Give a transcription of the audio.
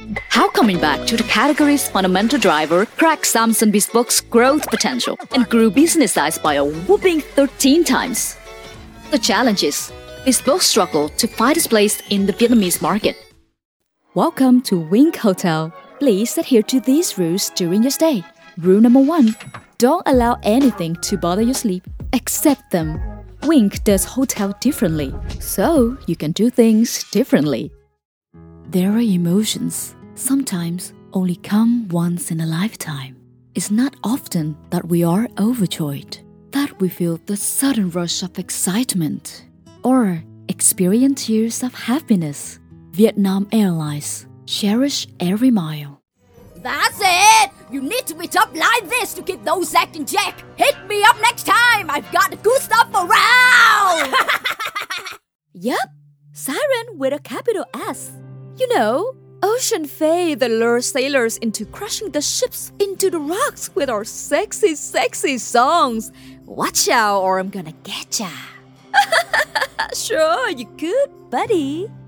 How coming back to the category's fundamental driver cracked Samsung Bespoke's growth potential and grew business size by a whopping 13 times. The challenge is, Bespoke struggled to find its place in the Vietnamese market. Welcome to Wink Hotel. Please adhere to these rules during your stay. Rule number 1. Don't allow anything to bother your sleep. Accept them. Wink does hotel differently, so you can do things differently. There are emotions, sometimes only come once in a lifetime. It's not often that we are overjoyed, that we feel the sudden rush of excitement, or experience tears of happiness. Vietnam Airlines, cherish every mile. That's it! You need to be up like this to keep those acts in check. Hit me up next time. I've got the good stuff around. Yup, siren with a capital S. You know, Ocean Faye that lures sailors into crushing the ships into the rocks with our sexy, sexy songs. Watch out or I'm gonna get ya. Sure, you could, buddy.